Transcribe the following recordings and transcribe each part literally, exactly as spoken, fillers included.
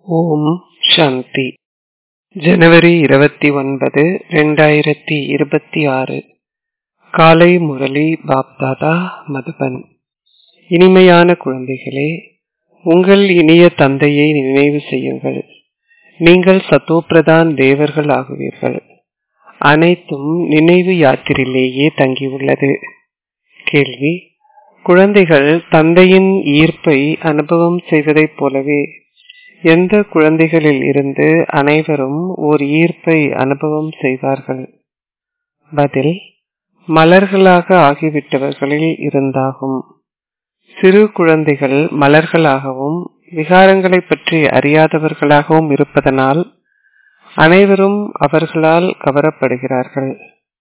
ஓம் சாந்தி. ஜனவரி இருபத்தி ஒன்பது இரண்டாயிரத்தி இருபத்தி ஆறு. காலை முரளி பாப்தாதா மதுபன். இனிமையான குழந்தைகளே, உங்கள் இனிய தந்தையை நினைவு செய்யுங்கள். நீங்கள் சத்தோப்பிரதான் தேவர்கள் ஆகுவீர்கள். அனைத்தும் நினைவு யாத்திரையிலேயே தங்கியுள்ளது. கேள்வி: குழந்தைகள் தந்தையின் ஈர்ப்பை அனுபவம் செய்வதைப் போலவே எந்த குழந்தைகளில் இருந்து அனைவரும் ஓர் ஈர்ப்பை அனுபவம் செய்வார்கள்? பதில்: மலர்களாக ஆகிவிட்டவர்களில் இருந்தாகும். சிறு குழந்தைகள் மலர்களாகவும் விகாரங்களை பற்றி அறியாதவர்களாகவும் இருப்பதனால் அனைவரும் அவர்களால் கவரப்படுகிறார்கள்.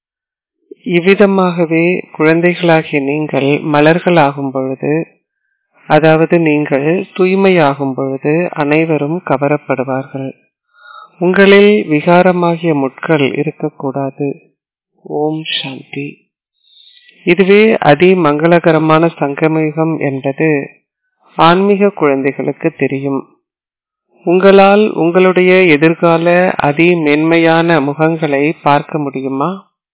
இவ்விதமாகவே குழந்தைகளாகிய நீங்கள் மலர்களாகும் பொழுது, அதாவது நீங்கள் தூய்மையாகும் பொழுது அனைவரும் கவரப்படுவார்கள். உங்களில் விகாரமாகிய முட்கள் இருக்கக்கூடாது. ஓம் சாந்தி. இதுவே அதி மங்களகரமான சங்கமயுகம் என்பது ஆன்மீக குழந்தைகளுக்கு தெரியும். உங்களால் உங்களுடைய எதிர்கால அதி மேன்மையான முகங்களை பார்க்க முடியுமா?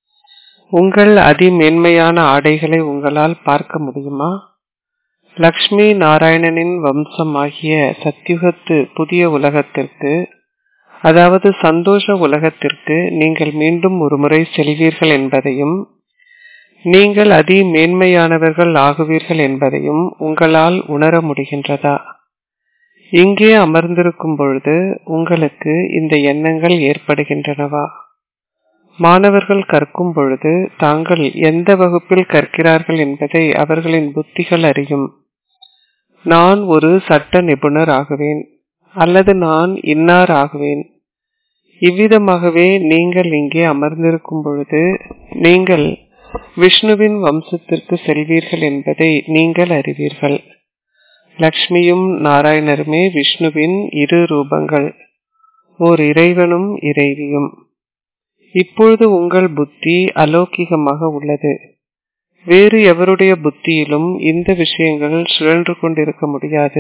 உங்கள் அதி மேன்மையான ஆடைகளை உங்களால் பார்க்க முடியுமா? லக்ஷ்மி நாராயணனின் வம்சமாகிய சத்யுகத்து புதிய உலகத்திற்கு, அதாவது சந்தோஷ உலகத்திற்கு நீங்கள் மீண்டும் ஒரு முறை செல்வீர்கள் என்பதையும், நீங்கள் அதி மேன்மையானவர்கள் ஆகுவீர்கள் என்பதையும் உங்களால் உணர முடிகின்றதா? இங்கே அமர்ந்திருக்கும் பொழுது உங்களுக்கு இந்த எண்ணங்கள் ஏற்படுகின்றனவா? மாணவர்கள் கற்கும் பொழுது தாங்கள் எந்த வகுப்பில் கற்கிறார்கள் என்பதை அவர்களின் புத்திகள் அறியும். நான் ஒரு சட்ட நிபுணர் ஆகுவேன், அல்லது நான் இன்னார் ஆகுவேன். இவ்விதமாகவே நீங்கள் இங்கே அமர்ந்திருக்கும் பொழுது நீங்கள் விஷ்ணுவின் வம்சத்திற்கு செல்வீர்கள் என்பதை நீங்கள் அறிவீர்கள். லக்ஷ்மியும் நாராயணருமே விஷ்ணுவின் இரு ரூபங்கள், ஓர் இறைவனும் இறைவியும். இப்பொழுது உங்கள் புத்தி அலௌகிகமாக உள்ளது. வேறு எவருடைய புத்தியிலும் இந்த விஷயங்கள் சுழன்று கொண்டிருக்க முடியாது.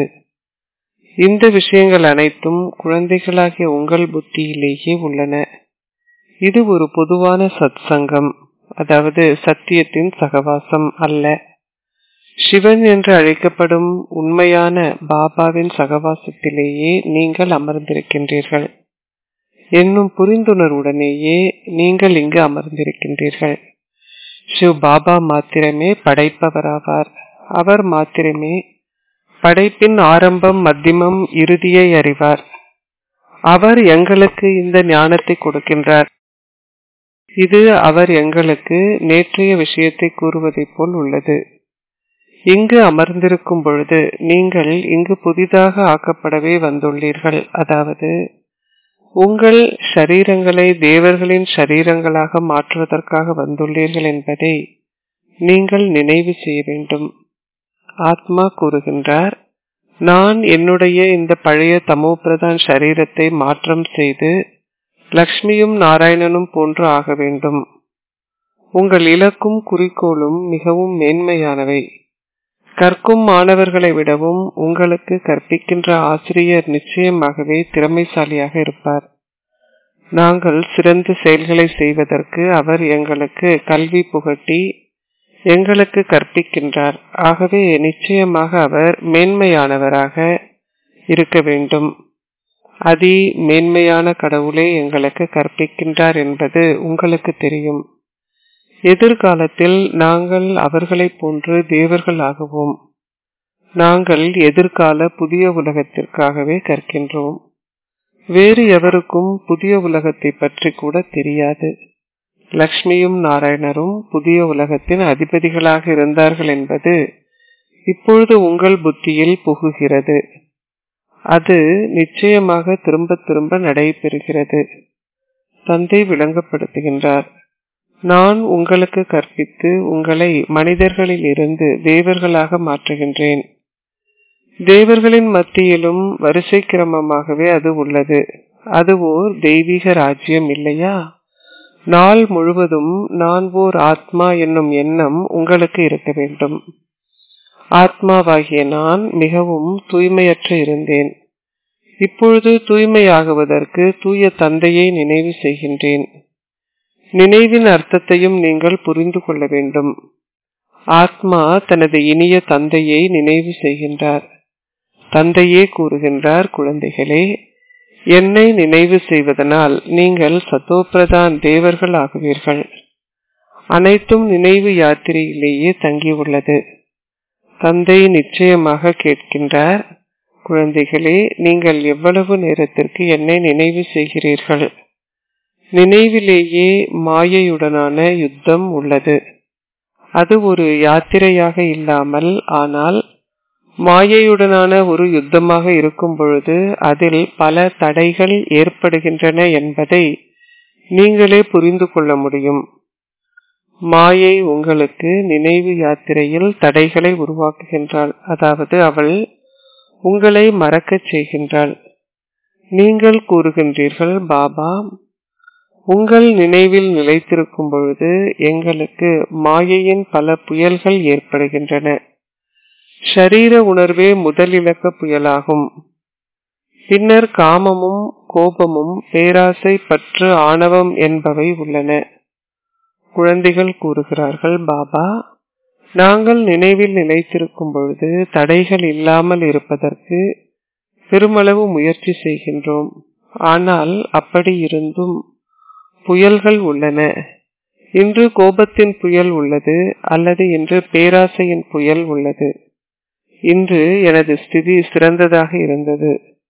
இந்த விஷயங்கள் அனைத்தும் குழந்தைகளாகிய உங்கள் புத்தியிலேயே உள்ளன. இது ஒரு பொதுவான சத் சங்கம், அதாவது சத்தியத்தின் சகவாசம் அல்ல. சிவன் என்று அழைக்கப்படும் உண்மையான பாபாவின் சகவாசத்திலேயே நீங்கள் அமர்ந்திருக்கின்றீர்கள் என்னும் புரிந்துணர்வுடனேயே நீங்கள் இங்கு அமர்ந்திருக்கின்றீர்கள். சிவ் பாபா மாத்திரமே படைப்பவராவார். அவர் மாத்திரமே படைப்பின் ஆரம்பம், மத்தியமம், இறுதியை அறிவார். அவர் எங்களுக்கு இந்த ஞானத்தை கொடுக்கின்றார். இது அவர் எங்களுக்கு நேற்றைய விஷயத்தை கூறுவதை போல் உள்ளது. இங்கு அமர்ந்திருக்கும் பொழுது நீங்கள் இங்கு புதிதாக ஆக்கப்படவே வந்துள்ளீர்கள். அதாவது உங்கள் ஷரீரங்களை தேவர்களின் ஷரீரங்களாக மாற்றுவதற்காக வந்துள்ளீர்கள் என்பதை நீங்கள் நினைவு செய்ய வேண்டும். ஆத்மா கூறுகின்றார், நான் என்னுடைய இந்த பழைய தமோபிரதான் ஷரீரத்தை மாற்றம் செய்து லக்ஷ்மியும் நாராயணனும் போன்று ஆக வேண்டும். உங்கள் இலக்கும் குறிக்கோளும் மிகவும் மேன்மையானவை. கற்கும் மாணவர்களை விடவும் உங்களுக்கு கற்பிக்கின்ற ஆசிரியர் நிச்சயமாகவே திறமைசாலியாக இருப்பார். நாங்கள் சிறந்த செயல்களை செய்வதற்கு அவர் எங்களுக்கு கல்வி புகட்டி எங்களுக்கு கற்பிக்கின்றார். ஆகவே நிச்சயமாக அவர் மேன்மையானவராக இருக்க வேண்டும். அதி மேன்மையான கடவுளை எங்களுக்கு கற்பிக்கின்றார் என்பது உங்களுக்கு தெரியும். எதிர்காலத்தில் நாங்கள் அவர்களை போன்று தேவர்கள் ஆகுவோம். நாங்கள் எதிர்கால புதிய உலகத்திற்காகவே கற்கின்றோம். வேறு எவருக்கும் புதிய உலகத்தை பற்றி கூட தெரியாது. லக்ஷ்மியும் நாராயணரும் புதிய உலகத்தின் அதிபதிகளாக இருந்தார்கள் என்பது இப்பொழுது உங்கள் புத்தியில் புகுகிறது. அது நிச்சயமாக திரும்ப திரும்ப நடைபெறுகிறது. தந்தை விளங்கப்படுத்துகின்றார், நான் உங்களுக்கு கற்பித்து உங்களை மனிதர்களில் இருந்து தேவர்களாக மாற்றுகின்றேன். தேவர்களின் மத்தியிலும் வரிசை கிரமமாகவே அது உள்ளது. அது ஓர் தெய்வீக ராஜ்யம் இல்லையா? நாள் முழுவதும் நான் ஓர் ஆத்மா என்னும் எண்ணம் உங்களுக்கு இருக்க வேண்டும். ஆத்மாவாகிய நான் மிகவும் தூய்மையற்ற இருந்தேன். இப்பொழுது தூய்மையாகுவதற்கு தூய தந்தையை நினைவு செய்கின்றேன். நினைவின் அர்த்தத்தையும் நீங்கள் புரிந்து கொள்ள வேண்டும். ஆத்மா தனது இனிய தந்தையை நினைவு செய்கின்றார். தந்தையே கூறுகின்றார், குழந்தைகளே, என்னை நினைவு செய்வதனால் நீங்கள் சத்தோப்பிரதான் தேவர்கள் ஆகுவீர்கள். அனைத்தும் நினைவு யாத்திரையிலேயே தங்கியுள்ளது. தந்தை நிச்சயமாக கேட்கின்றார், குழந்தைகளே, நீங்கள் எவ்வளவு நேரத்திற்கு என்னை நினைவு செய்கிறீர்கள்? நினைவிலேயே மாயையுடனான யுத்தம் உள்ளது. அது ஒரு யாத்திரையாக இல்லாமல் ஆனால் மாயையுடனான ஒரு யுத்தமாக இருக்கும் பொழுது அதில் பல தடைகள் ஏற்படுகின்றன என்பதை நீங்களே புரிந்து கொள்ள முடியும். மாயை உங்களுக்கு நினைவு யாத்திரையில் தடைகளை உருவாக்குகின்றாள். அதாவது அவள் உங்களை மறக்கச் செய்கின்றாள். நீங்கள் கூறுகின்றீர்கள், பாபா, உங்கள் நினைவில் நிலைத்திருக்கும் பொழுது எங்களுக்கு மாயையின் பல புயல்கள் ஏற்படுகின்றன. ஷரீர உணர்வே முதல் இலக்க புயலாகும். பின்னர் காமமும் கோபமும் பேராசை பற்று ஆணவம் என்பவை உள்ளன. குழந்தைகள் கூறுகிறார்கள், பாபா, நாங்கள் நினைவில் நிலைத்திருக்கும் பொழுது தடைகள் இல்லாமல் இருப்பதற்கு பெருமளவு முயற்சி செய்கின்றோம். ஆனால் அப்படி இருந்தும் புயல்கள் உள்ளன. இன்று கோபத்தின் புயல் உள்ளது, அல்லது இன்று பேராசையின் புயல் உள்ளது. இன்று எனது ஸ்திதி சிறந்ததாக இருந்தது.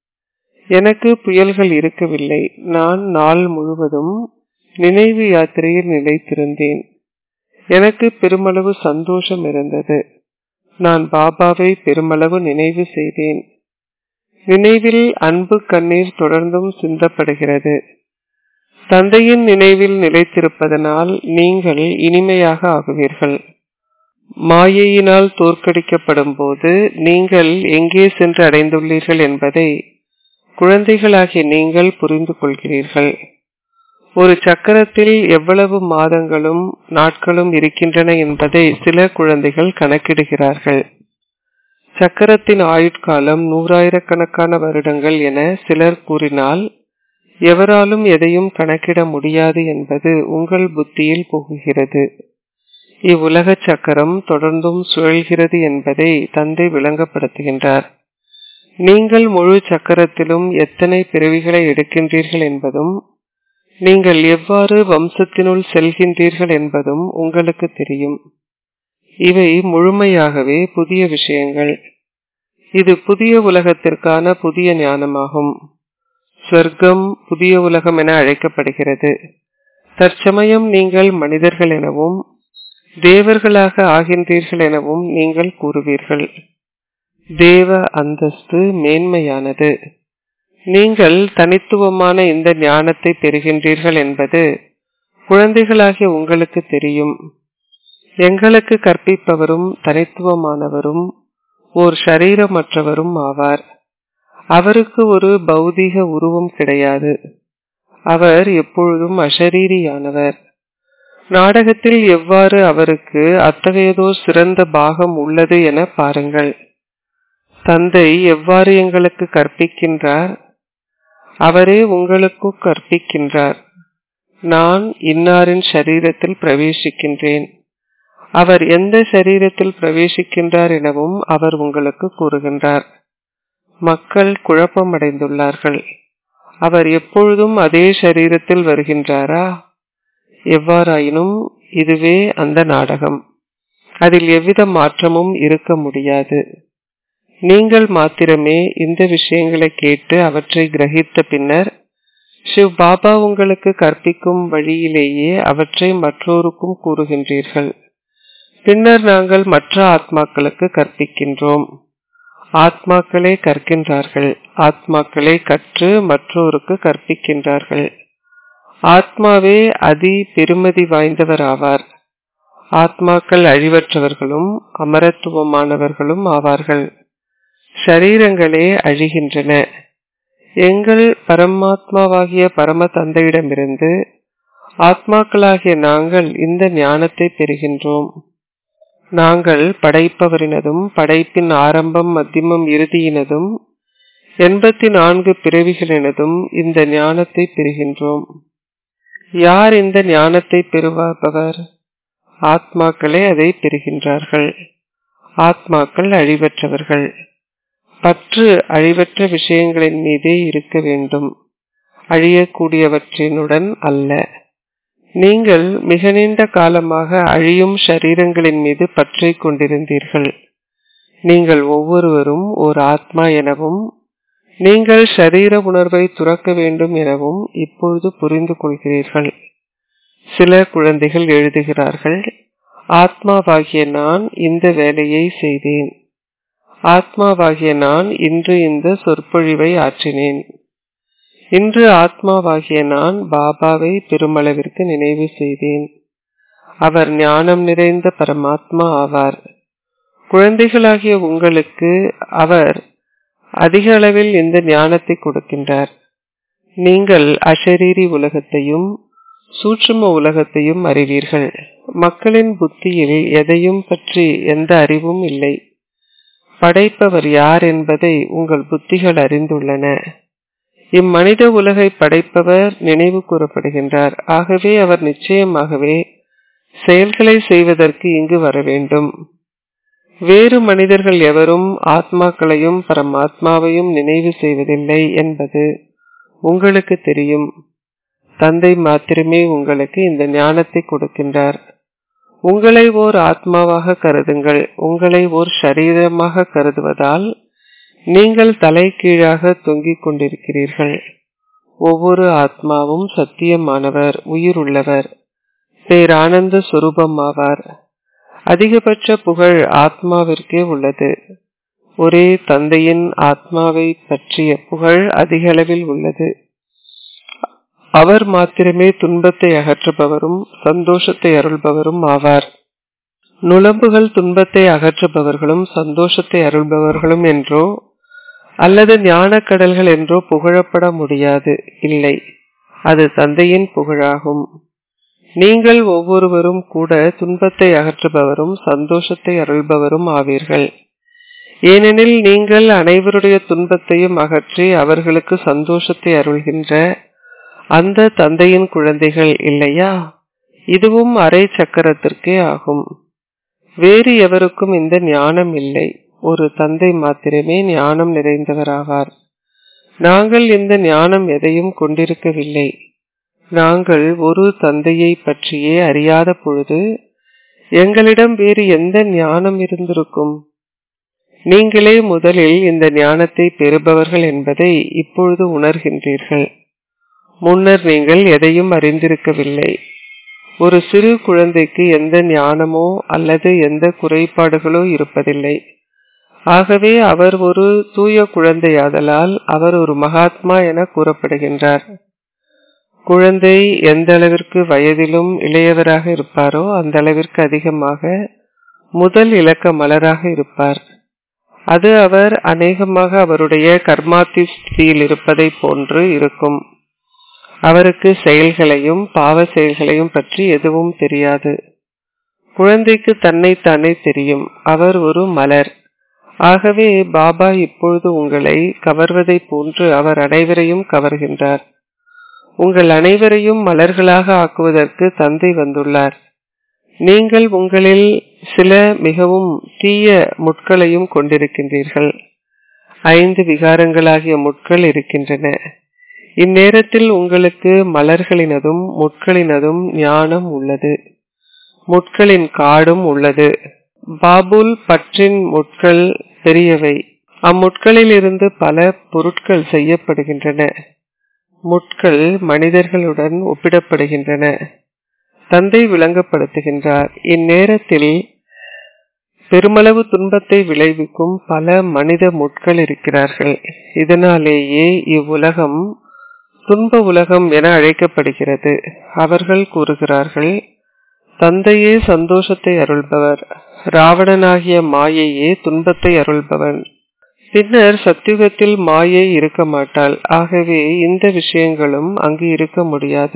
எனக்கு புயல்கள் இருக்கவில்லை. நான் நாள் முழுவதும் நினைவு யாத்திரையில் நிலைத்திருந்தேன். எனக்கு பெருமளவு சந்தோஷம் இருந்தது. நான் பாபாவை பெருமளவு நினைவு செய்தேன். நினைவில் அன்பு கண்ணீர் தொடர்ந்தும் சிந்தப்படுகிறது. தந்தையின் நினைவில் நிலைத்திருப்பதனால் நீங்கள் இனிமையாக ஆகுவீர்கள். மாயையினால் தோற்கடிக்கப்படும் போது நீங்கள் எங்கே சென்று அடைந்துள்ளீர்கள் என்பதை குழந்தைகளாகிய நீங்கள் புரிந்து கொள்கிறீர்கள். ஒரு சக்கரத்தில் எவ்வளவு மாதங்களும் நாட்களும் இருக்கின்றன என்பதை சில குழந்தைகள் கணக்கிடுகிறார்கள். சக்கரத்தின் ஆயுட்காலம் நூறாயிரக்கணக்கான வருடங்கள் என சிலர் கூறினால் எவராலும் எதையும் கணக்கிட முடியாது என்பது உங்கள் புத்தியில் புகுகிறது. இவ்வுலக சக்கரம் தொடர்ந்தும் சுழல்கிறது என்பதை தந்தை விளங்கப்படுத்துகின்றார். நீங்கள் முழு சக்கரத்திலும் எத்தனை பிறவிகளை எடுக்கின்றீர்கள் என்பதும் நீங்கள் எவ்வாறு வம்சத்தினுள் செல்கின்றீர்கள் என்பதும் உங்களுக்கு தெரியும். இவை முழுமையாகவே புதிய விஷயங்கள். இது புதிய உலகத்திற்கான புதிய ஞானமாகும். சொர்க்கம் புதிய உலகம் என அழைக்கப்படுகிறது. தற்சமயம் நீங்கள் மனிதர்கள் எனவும் தேவர்களாக ஆகின்றீர்கள் எனவும் நீங்கள் கூறுவீர்கள். தேவ அந்தஸ்து மேன்மையானது. நீங்கள் தனித்துவமான இந்த ஞானத்தை பெறுகின்றீர்கள் என்பது குழந்தைகளாகிய உங்களுக்கு தெரியும். எங்களுக்கு கற்பிப்பவரும் தனித்துவமானவரும் ஓர் ஷரீரமற்றவரும் ஆவார். அவருக்கு ஒரு பௌதீக உருவம் கிடையாது. அவர் எப்பொழுதும் அஷரீரியானவர். நாடகத்தில் எவ்வாறு அவருக்கு அத்தகையதோ சிறந்த பாகம் உள்ளது என பாருங்கள். தந்தை எவ்வாறு எங்களுக்கு கற்பிக்கின்றார், அவரே உங்களுக்கு கற்பிக்கின்றார். நான் இன்னாரின் ஷரீரத்தில் பிரவேசிக்கின்றேன், அவர் எந்த ஷரீரத்தில் பிரவேசிக்கின்றார் எனவும் அவர் உங்களுக்கு கூறுகின்றார். மக்கள் குழப்பமடைந்துள்ளார்கள். அவர் எப்பொழுதும் அதே ஷரீரத்தில் வருகின்றாரா? எவ்வாறாயினும் இதுவே அந்த நாடகம். அதில் எவ்வித மாற்றமும் இருக்க முடியாது. நீங்கள் மாத்திரமே இந்த விஷயங்களை கேட்டு அவற்றை கிரகித்த பின்னர் சிவ் பாபா உங்களுக்கு கற்பிக்கும் வழியிலேயே அவற்றை மற்றோருக்கும் கூறுகின்றீர்கள். பின்னர் நாங்கள் மற்ற ஆத்மாக்களுக்கு கற்பிக்கின்றோம். ஆத்மாக்களே கற்கின்றார்கள். ஆத்மாக்களே கற்று மற்றோருக்கு கற்பிக்கின்றார்கள். ஆத்மாவே அதி பெருமதி வாய்ந்தவர் ஆவார். ஆத்மாக்கள் அழிவற்றவர்களும் அமரத்துவமானவர்களும் ஆவார்கள். ஷரீரங்களே அழிகின்றன. எங்கள் பரமாத்மாவாகிய பரம தந்தையிடமிருந்து ஆத்மாக்களாகிய நாங்கள் இந்த ஞானத்தை பெறுகின்றோம். நாங்கள் படைப்பவரினதும் படைப்பின் ஆரம்பம் மத்தியமம் இறுதியினதும் எண்பத்தி நான்கு பிறவிகளினதும் இந்த ஞானத்தை பெறுகின்றோம். யார் இந்த ஞானத்தை பெறுபவர்? ஆத்மாக்களே அதை பெறுகின்றார்கள். ஆத்மாக்கள் அழிவற்றவர்கள். பற்று அழிவற்ற விஷயங்களின் மீதே இருக்க வேண்டும், அழியக்கூடியவற்றினுடன் அல்ல. நீங்கள் மிக நீண்ட காலமாக அழியும் ஷரீரங்களின் மீது பற்றை கொண்டிருந்தீர்கள். நீங்கள் ஒவ்வொருவரும் ஒரு ஆத்மா எனவும் நீங்கள் ஷரீர உணர்வை துறக்க வேண்டும் எனவும் இப்பொழுது புரிந்து கொள்கிறீர்கள். சில குழந்தைகள் எழுதுகிறார்கள், ஆத்மாவாகிய நான் இந்த வேலையை செய்தேன். ஆத்மாவாகிய நான் இன்று இந்த சொற்பொழிவை ஆற்றினேன். இன்று ஆத்மாவாகிய நான் பாபாவை பெருமளவிற்கு நினைவு செய்தேன். அவர் ஞானம் நிறைந்த பரமாத்மா ஆவார். குழந்தைகளாகிய உங்களுக்கு அவர் அதிக அளவில் இந்த ஞானத்தை கொடுக்கின்றார். நீங்கள் அஷரீரி உலகத்தையும் சூட்சும உலகத்தையும் அறிவீர்கள். மக்களின் புத்தியில் எதையும் பற்றி எந்த அறிவும் இல்லை. படைப்பவர் யார் என்பதை உங்கள் புத்திகள் அறிந்துள்ளன. இம்மனித உலகை படைப்பவர் நினைவு கூறப்படுகின்றார். ஆகவே அவர் நிச்சயமாகவே செயல்களை செய்வதற்கு இங்கு வர வேண்டும். வேறு மனிதர்கள் எவரும் ஆத்மாக்களையும் பரமாத்மாவையும் நினைவு செய்வதில்லை என்பது உங்களுக்கு தெரியும். தந்தை மாத்திரமே உங்களுக்கு இந்த ஞானத்தை கொடுக்கின்றார். உங்களை ஓர் ஆத்மாவாக கருதுங்கள். உங்களை ஓர் சரீரமாக கருதுவதால் நீங்கள் தலை கீழாக தொங்கிக் கொண்டிருக்கிறீர்கள். ஒவ்வொரு ஆத்மாவும் சத்தியமானவர், உயிர் உள்ளவர், பேரானந்த சுரூபமாவார். அதிகபட்ச புகழ் ஆத்மாவிற்கே உள்ளது. ஒரே தந்தையின் ஆத்மாவை பற்றிய புகழ் அதிக அளவில் உள்ளது. அவர் மாத்திரமே துன்பத்தை அகற்றுபவரும் சந்தோஷத்தை அருள்பவரும் ஆவார். நுளம்புகள் துன்பத்தை அகற்றுபவர்களும் சந்தோஷத்தை அருள்பவர்களும் என்றோ அல்லது ஞான கடல்கள் என்றோ புகழப்பட முடியாது. இல்லை, அது தந்தையின் புகழாகும். நீங்கள் ஒவ்வொருவரும் கூட துன்பத்தை அகற்றுபவரும் சந்தோஷத்தை அருள்பவரும் ஆவீர்கள். ஏனெனில் நீங்கள் அனைவருடைய துன்பத்தையும் அகற்றி அவர்களுக்கு சந்தோஷத்தை அருள்கின்ற அந்த தந்தையின் குழந்தைகள் இல்லையா? இதுவும் அரை சக்கரத்திற்கே ஆகும். வேறு எவருக்கும் இந்த ஞானம் இல்லை. ஒரு தந்தை மாத்திரமே ஞானம் நிறைந்தவராவார். நாங்கள் இந்த ஞானம் எதையும் கொண்டிருக்கவில்லை. நாங்கள் ஒரு தந்தையை பற்றியே அறியாத பொழுது எங்களிடம் வேறு எந்த ஞானம் இருந்திருக்கும்? நீங்களே முதலில் இந்த ஞானத்தை பெறுபவர்கள் என்பதை இப்பொழுது உணர்கின்றீர்கள். முன்னர் நீங்கள் எதையும் அறிந்திருக்கவில்லை. ஒரு சிறு குழந்தைக்கு எந்த ஞானமோ அல்லது எந்த குறைபாடுகளோ இருப்பதில்லை. ஆகவே அவர் ஒரு தூய குழந்தையாதலால் அவர் ஒரு மகாத்மா என கூறப்படுகின்றார். குழந்தை எந்த அளவிற்கு வயதிலும் இளையவராக இருப்பாரோ அந்த அளவிற்கு அதிகமாக முதல் இலக்க மலராக இருப்பார். அது அவர் அநேகமாக அவருடைய கர்மாதி ஸ்திதியில் இருப்பதை போன்று இருக்கும். அவருக்கு செயல்களையும் பாவ செயல்களையும் பற்றி எதுவும் தெரியாது. குழந்தைக்கு தன்னைத்தானே தெரியும். அவர் ஒரு மலர். ஆகவே பாபா இப்பொழுது உங்களை கவர்வதை போன்று அவர் அனைவரையும் கவர்கின்றார். உங்கள் அனைவரையும் மலர்களாக ஆக்குவதற்கு தந்தை வந்துள்ளார். நீங்கள் உங்களில் சில மிகவும் தீய முட்களையும் கொண்டிருக்கின்றீர்கள். ஐந்து விகாரங்களாகிய முட்கள் இருக்கின்றன. இந்நேரத்தில் உங்களுக்கு மலர்களினதும் முட்களினதும் ஞானம் உள்ளது. முட்களின் காடும் உள்ளது. பாபுல் பற்றின் முட்கள் பெரியவை. அம்முட்களில் இருந்து பல பொருட்கள் செய்யப்படுகின்றன. முட்கள் மனிதர்களுடன் ஒப்பிடப்படுகின்றன. தந்தை விளங்கப்படுத்துகின்றார். இந்நேரத்தில் பெருமளவு துன்பத்தை விளைவிக்கும் பல மனித முட்கள் இருக்கிறார்கள். இதனாலேயே இவ்வுலகம் துன்ப உலகம் என அழைக்கப்படுகிறது. அவர்கள் கூறுகிறார்கள், தந்தையே சந்தோஷத்தை அருள்பவர், ராவணனாகிய மாயையே துன்பத்தை அருள்பவன். பின்னர் சத்தியுகத்தில் மாயை இருக்க மாட்டாள். ஆகவே இந்த விஷயங்களும் அங்கு இருக்க முடியாது.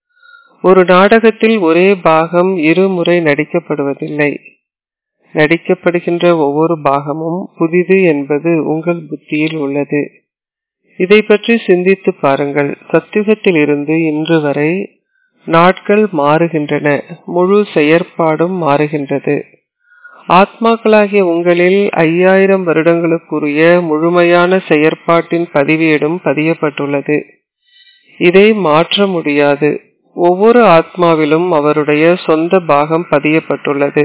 ஒரு நாடகத்தில் ஒரே பாகம் இருமுறை நடிக்கப்படுவதில்லை. நடிக்கப்படுகின்ற ஒவ்வொரு பாகமும் புதிது என்பது உங்கள் புத்தியில் உள்ளது. இதை பற்றி சிந்தித்து பாருங்கள். சத்தியுகத்தில் இருந்து இன்று வரை நாட்கள் மாறுகின்றன, முழு செயற்பாடும் மாறுகின்றது. ஆத்மாக்களாகிய உங்களில் ஐயாயிரம் வருடங்களுக்குரிய முழுமையான செயற்பாட்டின் பதிவேடும் பதியப்பட்டுள்ளது. இதை மாற்ற முடியாது. ஒவ்வொரு ஆத்மாவிலும் அவருடைய சொந்த பாகம் பதியப்பட்டுள்ளது.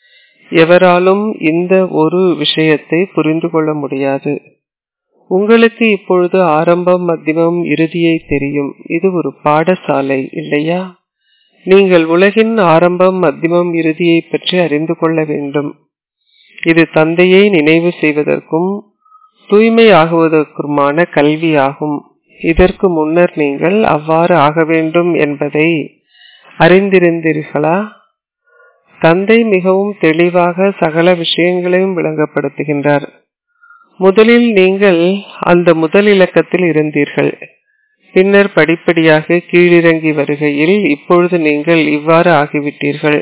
எவராலும் இந்த ஒரு விஷயத்தை புரிந்து கொள்ள முடியாது. உங்களுக்கு இப்பொழுது ஆரம்பம், மத்தியமம், இறுதியை தெரியும். இது ஒரு பாடசாலை இல்லையா? நீங்கள் உலகின் ஆரம்பம், மத்தியமம், இறுதியை பற்றி அறிந்து கொள்ள வேண்டும். இது தந்தையை நினைவு செய்வதற்கும் தூய்மை ஆகுவதற்குமான கல்வியாகும். இதற்கு முன்னர் நீங்கள் அவ்வாறு ஆக வேண்டும் என்பதை அறிந்திருந்தீர்களா? தந்தை மிகவும் தெளிவாக சகல விஷயங்களையும் விளங்கப்படுத்துகின்றார். முதலில் நீங்கள் அந்த முதல் இலக்கத்தில் இருந்தீர்கள். பின்னர் படிப்படியாக கீழிறங்கி வருகையில் இப்பொழுது நீங்கள் இவ்வாறு ஆகிவிட்டீர்கள்.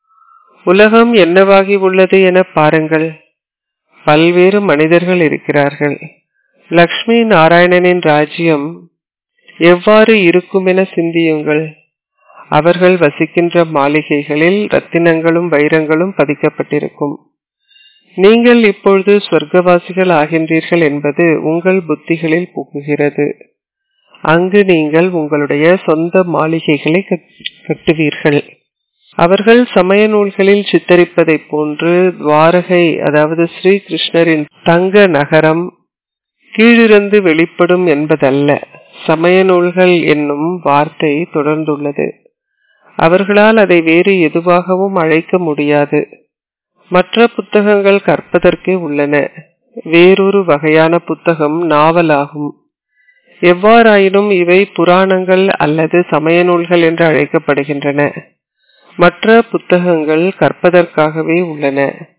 உலகம் என்னவாகி உள்ளது என பாருங்கள். பல்வேறு மனிதர்கள் இருக்கிறார்கள். லக்ஷ்மி நாராயணனின் ராஜ்யம் எவ்வாறு இருக்கும் என சிந்தியுங்கள். அவர்கள் வசிக்கின்ற மாளிகைகளில் ரத்தினங்களும் வைரங்களும் பதிக்கப்பட்டிருக்கும். நீங்கள் இப்பொழுது சொர்க்கவாசிகள் ஆகின்றீர்கள் என்பது உங்கள் புத்திகளில் புகுகிறது. அங்கு நீங்கள் உங்களுடைய சொந்த மாளிகைகளை கட்டுவீர்கள். அவர்கள் சமய நூல்களில் சித்தரிப்பதை போன்று துவாரகை, அதாவது ஸ்ரீ கிருஷ்ணரின் தங்க நகரம் கீழிருந்து வெளிப்படும் என்பதல்ல. சமய நூல்கள் என்னும் வார்த்தை தொடர்ந்துள்ளது. அவர்களால் அதை வேறு எதுவாகவும் அழைக்க முடியாது. மற்ற புத்தகங்கள் கற்பதற்கே உள்ளன. வேறொரு வகையான புத்தகம் நாவலாகும். எவ்வாறாயினும் இவை புராணங்கள் அல்லது சமய நூல்கள் என்று அழைக்கப்படுகின்றன. மற்ற புத்தகங்கள் கற்பதற்காகவே உள்ளன.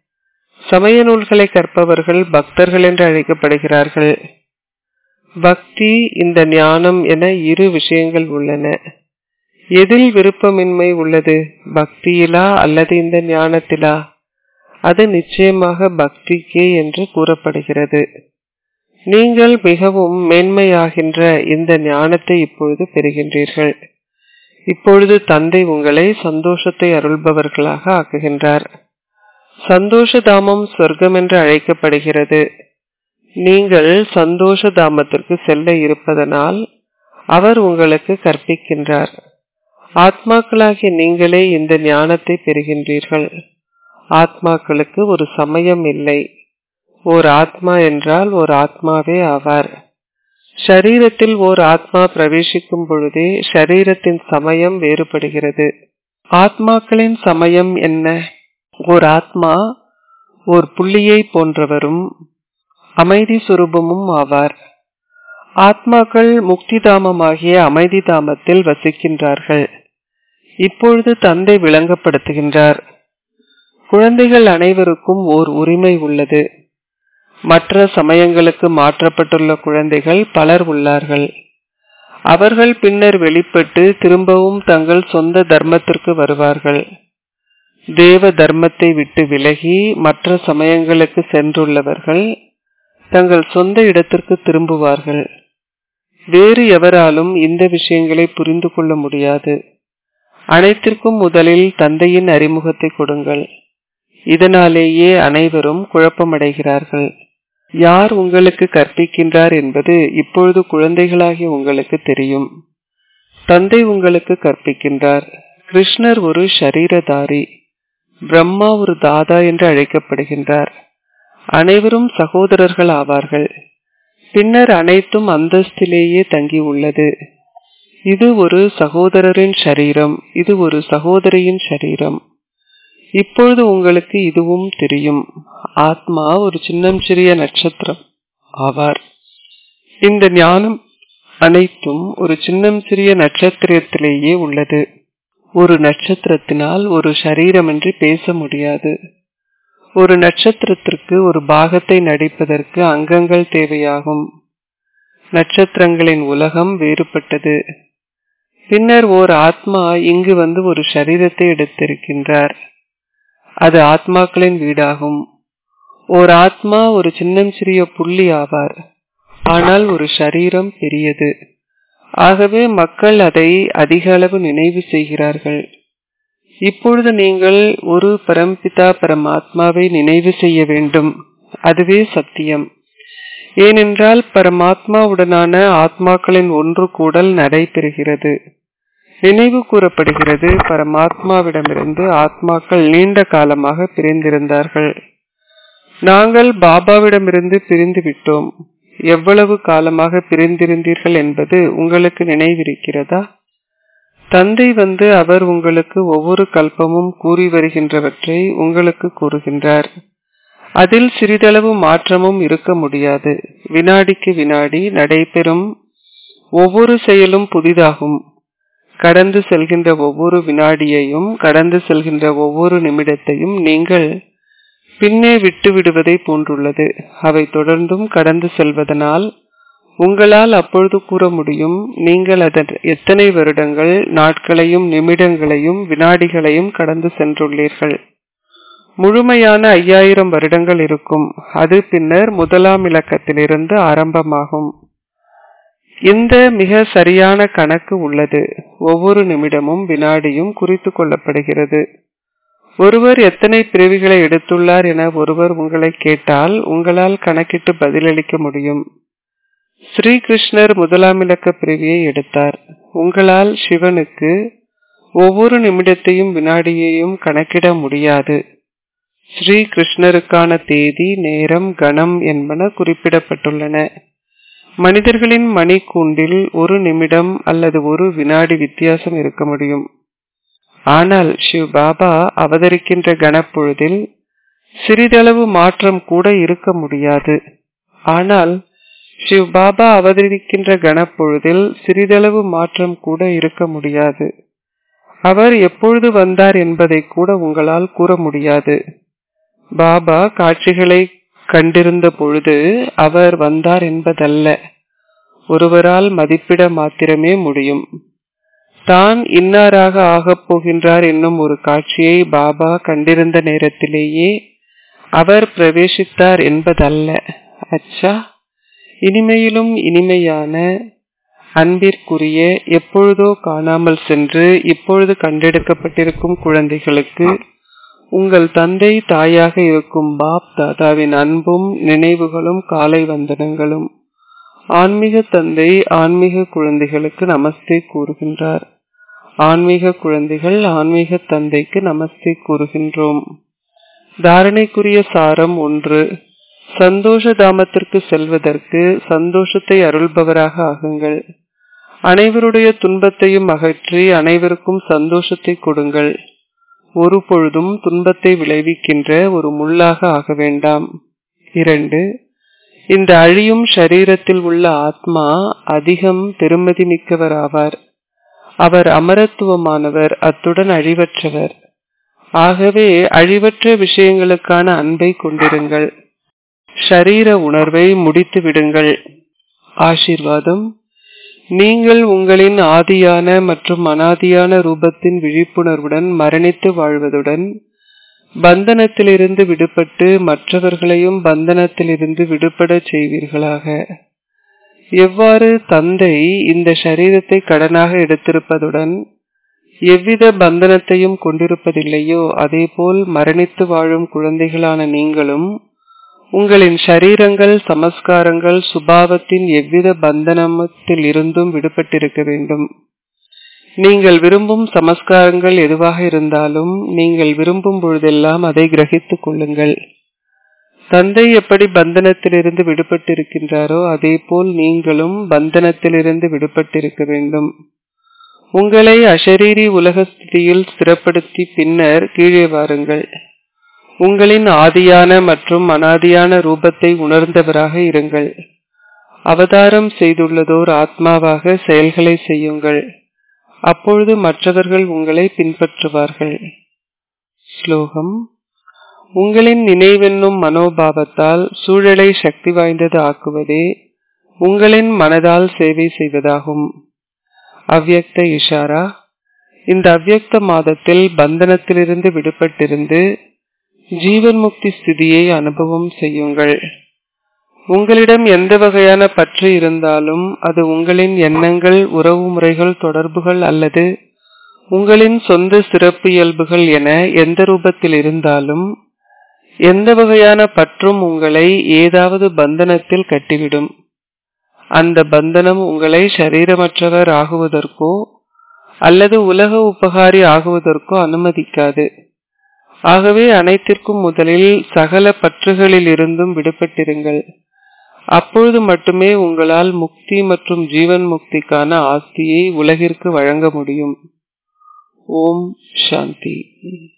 சமய நூல்களை கற்பவர்கள் பக்தர்கள் என்று அழைக்கப்படுகிறார்கள். பக்தி, இந்த ஞானம் என இரு விஷயங்கள் உள்ளன. எதில் விருப்பமின்மை உள்ளது? பக்தியிலா அல்லது இந்த ஞானத்திலா? அது நிச்சயமாக பக்திக்கே என்று கூறப்படுகிறது. நீங்கள் மிகவும் மேன்மையாகின்ற இந்த ஞானத்தை இப்பொழுது பெறுகின்றீர்கள். இப்பொழுது தந்தை உங்களை சந்தோஷத்தை அருள்பவர்களாக ஆக்குகின்றார். சந்தோஷ தாமம் சொர்க்கம் என்று அழைக்கப்படுகிறது. நீங்கள் சந்தோஷ தாமத்திற்கு செல்ல இருப்பதனால் அவர் உங்களுக்கு கற்பிக்கின்றார். ஆத்மாக்களாகிய நீங்களே இந்த ஞானத்தை பெறுகின்றீர்கள். ஆத்மாக்களுக்கு ஒரு சமயம் இல்லை. ஓர் ஆத்மா என்றால் ஒரு ஆத்மாவே ஆவார். ஷரீரத்தில் ஓர் ஆத்மா பிரவேசிக்கும் பொழுதே ஷரீரத்தின் சமயம் வேறுபடுகிறது. ஆத்மாக்களின் சமயம் என்ன? ஓர் ஆத்மா ஓர் புள்ளியை போன்றவரும் அமைதி சுரூபமும் ஆவார். ஆத்மாக்கள் முக்தி தாமமாகிய அமைதி தாமத்தில் வசிக்கின்றார்கள். இப்பொழுது தந்தை விளங்கப்படுத்துகின்றார். குழந்தைகள் அனைவருக்கும் ஓர் உரிமை உள்ளது. மற்ற சமயங்களுக்கு மாற்றப்பட்டுள்ள குழந்தைகள் பலர் உள்ளார்கள். அவர்கள் பின்னர் வெளிப்பட்டு திரும்பவும் தங்கள் சொந்த தர்மத்திற்கு வருவார்கள். தேவ தர்மத்தை விட்டு விலகி மற்ற சமயங்களுக்கு சென்றுள்ளவர்கள் தங்கள் சொந்த இடத்திற்கு திரும்புவார்கள். வேறு எவராலும் இந்த விஷயங்களை புரிந்து கொள்ள முடியாது. அனைத்திற்கும் முதலில் தந்தையின் அறிமுகத்தை கொடுங்கள். இதனாலேயே அனைவரும் குழப்பமடைகிறார்கள். யார் உங்களுக்கு கற்பிக்கின்றார் என்பது இப்பொழுது குழந்தைகளாகிய உங்களுக்கு தெரியும். தந்தை உங்களுக்கு கற்பிக்கின்றார். கிருஷ்ணர் ஒரு ஷரீரதாரி. பிரம்மா ஒரு தாதா என்று அழைக்கப்படுகின்றார். அனைவரும் சகோதரர்கள் ஆவார்கள். பின்னர் அனைத்தும் அந்தஸ்திலேயே தங்கி உள்ளது. இது ஒரு சகோதரரின் ஷரீரம், இது ஒரு சகோதரியின் ஷரீரம். இப்பொழுது உங்களுக்கு இதுவும் தெரியும். ஆத்மா ஒரு சின்னம் சிறிய நட்சத்திரம் ஆவார். இந்த ஞானம் அனைத்தும் ஒரு சின்னம் சிறிய நட்சத்திரத்திலேயே உள்ளது. ஒரு நட்சத்திரத்தினால் ஒரு ஷரீரமின்றி பேச முடியாது. ஒரு நட்சத்திரத்திற்கு ஒரு பாகத்தை நடிப்பதற்கு அங்கங்கள் தேவையாகும். நட்சத்திரங்களின் உலகம் வேறுபட்டது. பின்னர் ஓர் ஆத்மா இங்கு வந்து ஒரு ஷரீரத்தை எடுத்திருக்கின்றார். அது ஆத்மாக்களின் வீடாகும். ஓர் ஆத்மா ஒரு சின்னம் சிறிய புள்ளி ஆவார். ஆனால் ஒரு சரீரம் பெரியது. ஆகவே மக்கள் அதை அதிக அளவு நினைவு செய்கிறார்கள். இப்பொழுது நீங்கள் ஒரு பரம்பிதா பரமாத்மாவை நினைவு செய்ய வேண்டும். அதுவே சத்தியம். ஏனென்றால் பரமாத்மாவுடனான ஆத்மாக்களின் ஒன்று கூடல் நடைபெறுகிறது. நினைவு கூறப்படுகிறது, பரமாத்மாவிடமிருந்து ஆத்மாக்கள் நீண்ட காலமாக பிரிந்திருந்தார்கள். நாங்கள் பாபாவிடமிருந்து பிரிந்து விட்டோம். எவ்வளவு காலமாக பிரிந்திருந்தீர்கள் என்பது உங்களுக்கு நினைவிருக்கிறதா? தந்தை வந்து அவர் உங்களுக்கு ஒவ்வொரு கல்பமும் கூறி வருகின்றவற்றை உங்களுக்கு கூறுகின்றார். அதில் சிறிதளவு மாற்றமும் இருக்க முடியாது. வினாடிக்கு வினாடி நடைபெறும் ஒவ்வொரு செயலும் புதிதாகும். கடந்து செல்கின்ற ஒவ்வொரு வினாடியையும், கடந்து செல்கின்ற ஒவ்வொரு நிமிடத்தையும் நீங்கள் பின்னே விட்டு விடுவதை போன்றுள்ளது. அவை தொடர்ந்தும் கடந்து செல்வதனால் உங்களால் அப்பொழுது கூற முடியும், நீங்கள் அதன் எத்தனை வருடங்கள், நாட்களையும், நிமிடங்களையும், வினாடிகளையும் கடந்து சென்றுள்ளீர்கள். முழுமையான ஐயாயிரம் வருடங்கள் இருக்கும். அது பின்னர் முதலாம் இலக்கத்திலிருந்து ஆரம்பமாகும். இந்த மிக சரியான கணக்கு உள்ளது. ஒவ்வொரு நிமிடமும் வினாடியும் குறித்து கொள்ளப்படுகிறது. ஒருவர் எத்தனை பிறவிகளை எடுத்துள்ளார் என ஒருவர் உங்களை கேட்டால் உங்களால் கணக்கிட்டு பதிலளிக்க முடியும். ஸ்ரீகிருஷ்ணர் முதலாம் இலக்க பிறவியை எடுத்தார். உங்களால் சிவனுக்கு ஒவ்வொரு நிமிடத்தையும் வினாடியையும் கணக்கிட முடியாது. ஸ்ரீ கிருஷ்ணருக்கான தேதி, நேரம், கணம் என்பன குறிப்பிடப்பட்டுள்ளன. மனிதர்களின் மணிக்கூண்டில் ஒரு நிமிடம் அல்லது ஒரு வினாடி வித்தியாசம் இருக்க முடியும். ஆனால் சிவ் பாபா அவதரிக்கின்ற கணப்பொழுதில் சிறிதளவு மாற்றம் கூட இருக்க முடியாது. ஆனால் சிவ் பாபா அவதரிக்கின்ற கணப்பொழுதில் சிறிதளவு மாற்றம் கூட இருக்க முடியாது. அவர் எப்பொழுது வந்தார் என்பதை கூட உங்களால் கூற முடியாது. பாபா காட்சிகளை கண்டிருந்த பொழுது அவர் வந்தார் என்பதல்ல. ஒருவரால் மதிப்பிட மாத்திரமே முடியும். தான் இன்னாராக ஆகப் போகின்றார் என்னும் ஒரு காட்சியை பாபா கண்டிருந்த நேரத்திலேயே அவர் பிரவேசித்தார் என்பதல்ல. அச்சா, இனிமையிலும் இனிமையான அன்பிற்குரிய, எப்பொழுதோ காணாமல் சென்று இப்பொழுது கண்டெடுக்கப்பட்டிருக்கும் குழந்தைகளுக்கு உங்கள் தந்தை தாயாக இருக்கும் பாப் தாதாவின் அன்பும் நினைவுகளும் காலை வந்தனங்களும். ஆன்மீக தந்தை ஆன்மீக குழந்தைகளுக்கு நமஸ்தே கூறுகின்றார். ஆன்மீக குழந்தைகள் ஆன்மீக தந்தைக்கு நமஸ்தே கூறுகின்றோம். தாரணைக்குரிய சாரம் ஒன்று. சந்தோஷ தாமத்திற்கு செல்வதற்கு சந்தோஷத்தை அருள்பவராக ஆகுங்கள். அனைவருடைய துன்பத்தையும் அகற்றி அனைவருக்கும் சந்தோஷத்தை கொடுங்கள். ஒரு பொழுதும் துன்பத்தை விளைவிக்கின்ற ஒரு முள்ளாக ஆக வேண்டாம். இரண்டு. இந்த அழியும் ஷரீரத்தில் உள்ள ஆத்மா அதிகம் பெருமதி மிக்கவர் ஆவார். அவர் அமரத்துவமானவர், அத்துடன் அழிவற்றவர். ஆகவே அழிவற்ற விஷயங்களுக்கான அன்பை கொண்டிருங்கள். ஷரீர உணர்வை முடித்து விடுங்கள். ஆசீர்வாதம். நீங்கள் உங்களின் ஆதியான மற்றும் அனாதியான ரூபத்தின் விழிப்புணர்வுடன் மரணித்து வாழ்வதுடன் பந்தனத்திலிருந்து விடுபட்டு மற்றவர்களையும் பந்தனத்திலிருந்து விடுபட செய்வீர்களாக. எவ்வாறு தந்தை இந்த சரீரத்தை கடனாக எடுத்திருப்பதுடன் எவ்வித பந்தனத்தையும் கொண்டிருப்பதில்லையோ, அதேபோல் மரணித்து வாழும் குழந்தைகளான நீங்களும் உங்களின் ஷரீரங்கள், சமஸ்காரங்கள், சுபாவத்தின் எவ்வித பந்தனத்தில் இருந்தும் விடுபட்டிருக்க வேண்டும். நீங்கள் விரும்பும் சமஸ்காரங்கள் எதுவாக இருந்தாலும் நீங்கள் விரும்பும் பொழுதெல்லாம் அதை கிரகித்துக் கொள்ளுங்கள். தந்தை எப்படி பந்தனத்திலிருந்து விடுபட்டிருக்கின்றாரோ அதே போல் நீங்களும் பந்தனத்திலிருந்து விடுபட்டிருக்க வேண்டும். உங்களை அஷரீரி உலக ஸ்திதியில் ஸ்திரப்படுத்தி பின்னர் கீழே வாருங்கள். உங்களின் ஆதியான மற்றும் அனாதியான ரூபத்தை உணர்ந்தவராக இருங்கள். அவதாரம் செய்துள்ளதோர் ஆத்மாவாக செயல்களை செய்யுங்கள். அப்பொழுது மற்றவர்கள் உங்களை பின்பற்றுவார்கள். ஸ்லோகம். உங்களின் நினைவென்னும் மனோபாவத்தால் சூழலை சக்தி வாய்ந்தது ஆக்குவதே உங்களின் மனதால் சேவை செய்வதாகும். அவ்யக்த இஷாரா. இந்த அவ்யக்த மாதத்தில் பந்தனத்திலிருந்து விடுபட்டிருந்து ஜீவன் முக்தி ஸ்திதியை அனுபவம் செய்யுங்கள். உங்களிடம் எந்த வகையான பற்று இருந்தாலும், அது உங்களின் எண்ணங்கள், உறவு முறைகள், தொடர்புகள் அல்லது உங்களின் சொந்த சிறப்பு இயல்புகள் என எந்த ரூபத்தில் இருந்தாலும், எந்த வகையான பற்றும் உங்களை ஏதாவது பந்தனத்தில் கட்டிவிடும். அந்த பந்தனம் உங்களை ஷரீரமற்றவர் ஆகுவதற்கோ அல்லது உலக உபகாரி ஆகுவதற்கோ அனுமதிக்காது. ஆகவே அனைத்திற்கும் முதலில் சகல பற்றுகளில் இருந்தும் விடுபட்டிருங்கள். அப்பொழுது மட்டுமே உங்களால் முக்தி மற்றும் ஜீவன் முக்திக்கான ஆஸ்தியை உலகிற்கு வழங்க முடியும். ஓம் சாந்தி.